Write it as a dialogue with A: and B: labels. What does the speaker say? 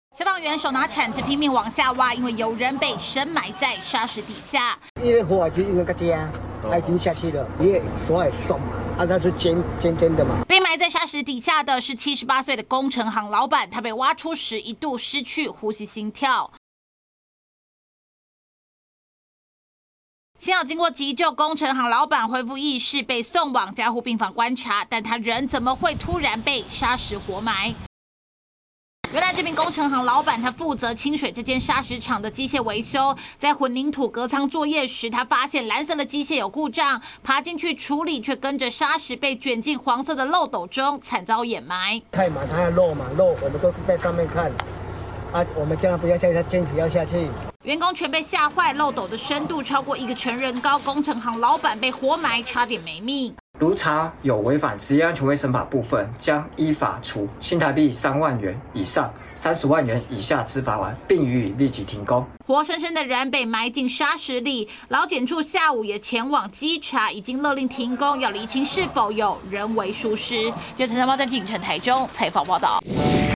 A: 消防员手拿铲子拼命往下挖，因为有人被深埋在沙石底下。
B: 因为火就因为个家，它已经下去了，因为所有松嘛，它是尖的嘛。
A: 被埋在沙石底下的是78岁的工程行老板，他被挖出时一度失去呼吸心跳。幸好经过急救，工程行老板恢复意识，被送往加护病房观察，但他人怎么会突然被沙石活埋？原来这名工程行老板，他负责清水这间砂石厂的机械维修，在混凝土隔舱作业时，他发现蓝色的机械有故障，爬进去处理，却跟着砂石被卷进黄色的漏斗中，惨遭掩埋。
B: 太满，它要漏嘛，漏我们都是在上面看，我们千万不要下去，他坚持要下去。
A: 员工全被吓坏，漏斗的深度超过1个成人高，工程行老板被活埋，差点没命。
C: 如查有违反职业安全卫生法部分，将依法处新台币3万元以上30万元以下之罚锾，并予以立即停工。
A: 活生生的人被埋进沙石里，劳检处下午也前往稽查，已经勒令停工，要厘清是否有人为疏失。记者陈长茂在警城台中采访报道。